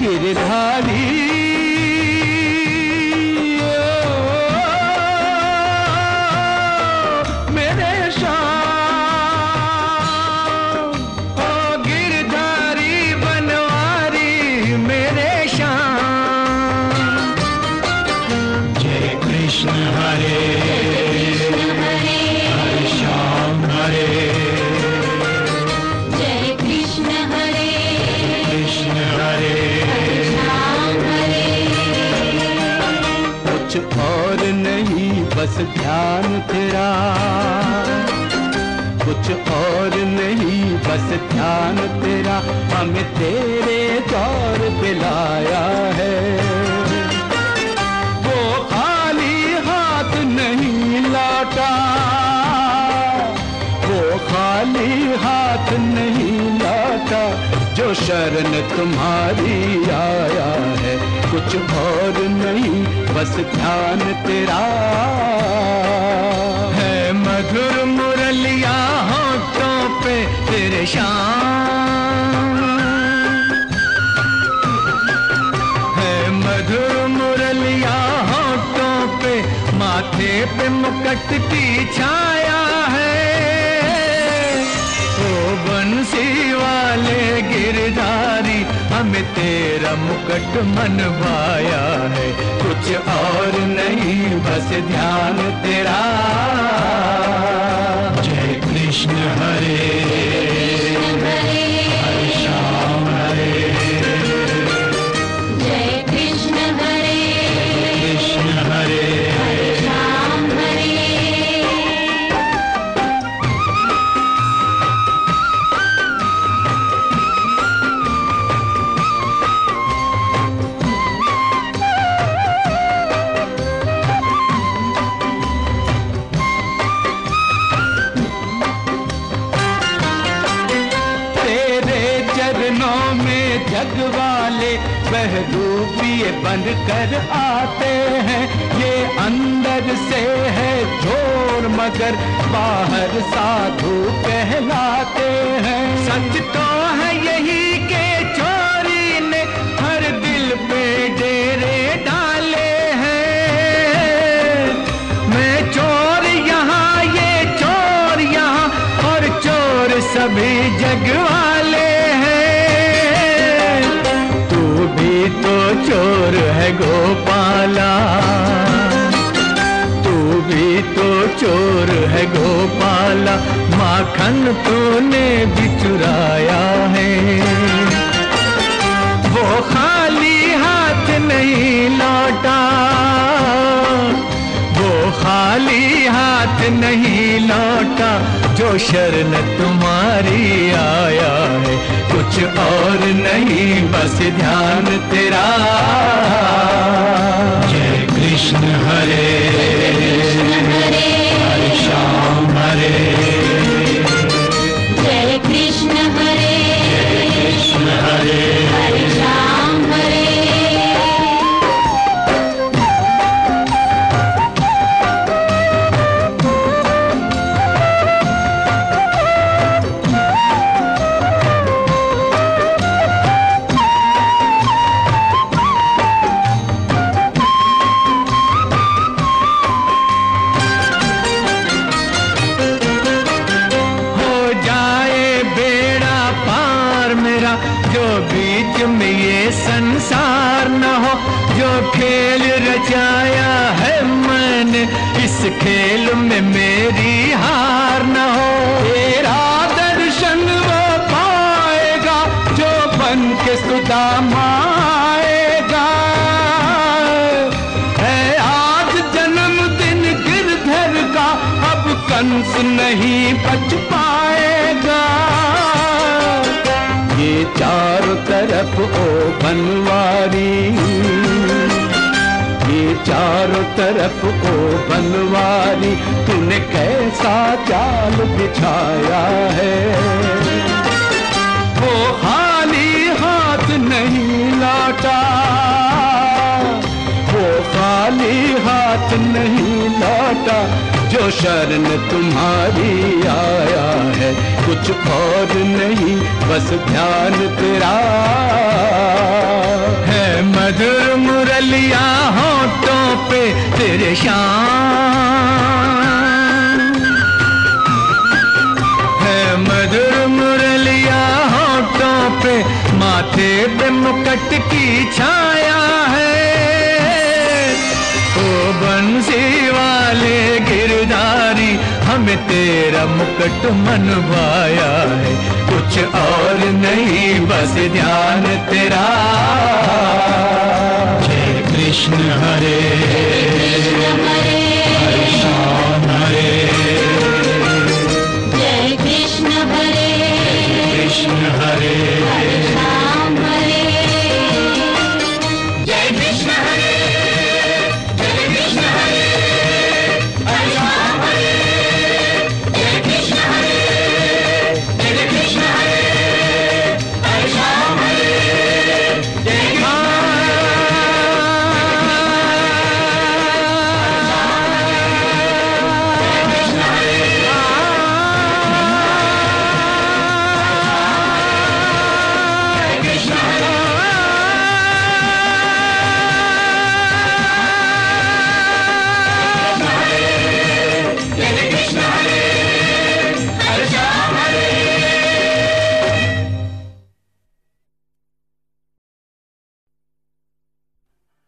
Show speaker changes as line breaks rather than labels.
गिरधारी मेरे श्याम, ओ गिरधारी बनवारी मेरे श्याम। जय कृष्ण हरे हरे श्याम हरे,
जय कृष्ण हरे
कृष्ण हरे
श्याम हरे।
कुछ और नहीं बस ध्यान तेरा, कुछ और नहीं बस ध्यान तेरा, हमें तेरे दौर पे लाया है। वो खाली हाथ नहीं लौटा, वो खाली हाथ नहीं लौटा, जो शरण तुम्हारी आया है। कुछ और नहीं बस ध्यान तेरा है। मधुर मुरलिया होठों पे तेरे श्याम है, मधुर मुरलिया होठों पे, माथे पे मुकुट की छाया है। ओ बंसी वाले गिरधारी, हमें तेरा मुकुट मनवाया है। कुछ और नहीं बस ध्यान तेरा। जय कृष्ण हरे हरे श्याम हरे,
जय कृष्ण हरे
कृष्ण हरे
श्याम हरे।
जग वाले बहरूपिए बन कर आते हैं। ये अंदर से है चोर मगर बाहर साधु कहलाते हैं। सच तो है यही के चोरी ने हर दिल पे डेरे डाले हैं। मैं चोर यहाँ, ये चोर यहाँ, और चोर सभी जग वाले हैं। तो चोर है गोपाला, तू भी तो चोर है गोपाला, माखन तूने भी चुराया है। वो खाली हाथ नहीं लौटा, वो खाली हाथ नहीं लौटा, जो शरण तुम्हारी आया है। कुछ और नहीं बस ध्यान तेरा। जय कृष्ण हरे हरे श्याम हरे,
जय कृष्ण हरे
कृष्ण हरे
हरे श्याम हरे।
जो बीच में ये संसार न हो, जो खेल रचाया है मैंने, इस खेल में मेरी हार न हो। तेरा दर्शन वो पाएगा जो बन के सुदामा आएगा। है आज जन्मदिन गिरधर का, अब कंस नहीं बच पाएगा। ये चारों तरफ ओ बनवारी, ये चारों तरफ ओ बनवारी, तूने कैसा जाल बिछाया है। वो खाली हाथ नहीं लौटा, वो खाली हाथ नहीं लौटा, जो शरण तुम्हारी आया है। कुछ और नहीं बस ध्यान तेरा। है मधुर मुरलिया होठों पे तेरे शाम, है मधुर मुरलिया होठों पे, माथे पे मुकुट की छाया है। ओ बंसी वाले गिरधारी हमें तेरा मुकुट मन भाया है, कुछ और नहीं बस ध्यान तेरा। जय कृष्ण हरे
हरे
हरे श्याम